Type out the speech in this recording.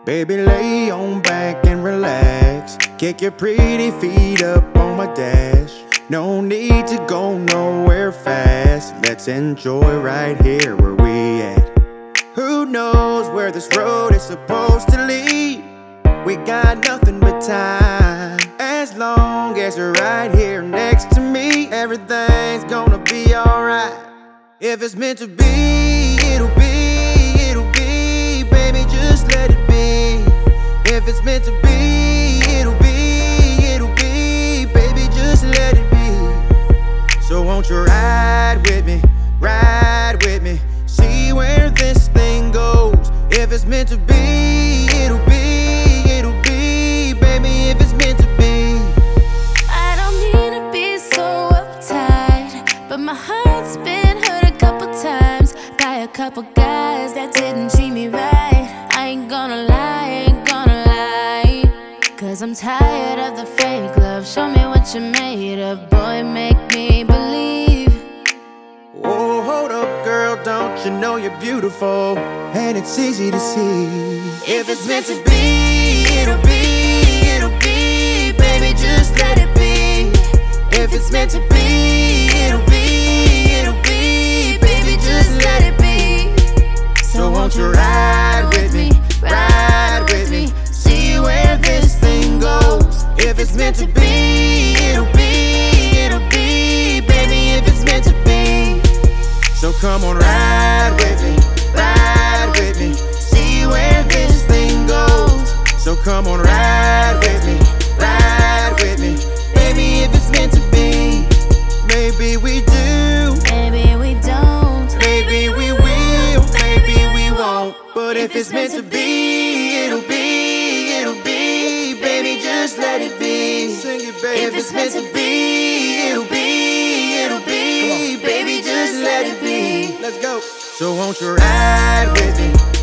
Baby, lay on back and relax. Kick your pretty feet up on my dash. No need to go nowhere fast. Let's enjoy right here where we at. Who knows where this road is supposed to lead? We got nothing but time. As long as you're right here next to me, everything's gonna be alright. If it's meant to be, it'll be, it'll be. Baby, just let it be. If it's meant to be, it'll be, it'll be. Baby, just let it be. So won't you ride with me, see where this thing goes. If it's meant to be, it'll be, it'll be. Baby, if it's meant to be. I don't mean to be so uptight, but my heart's been hurt a couple times by a couple guys that didn't treat me right. I ain't gonna lie, cause I'm tired of the fake love. Show me what you're made of, boy, make me believe. Oh, hold up, girl, don't you know you're beautiful? And it's easy to see. If it's meant to be, it'll be, it'll be. Baby, just let it be. If it's meant to be, it'll be, it'll be. Baby, just let it be. So won't you ride with me, see where this thing goes. If it's meant to be, it'll be, it'll be. Baby, if it's meant to be. So come on, ride with me, see where this thing goes. So come on, ride with me, baby, if it's meant to be. Maybe we do, maybe we don't, maybe we will, maybe we won't. But if it's meant to be, it'll be, it'll be. Baby, just let it be. Sing it, baby. If it's meant to be, it'll be, it'll be. Baby, just let it be. Let's go. So won't you ride with me,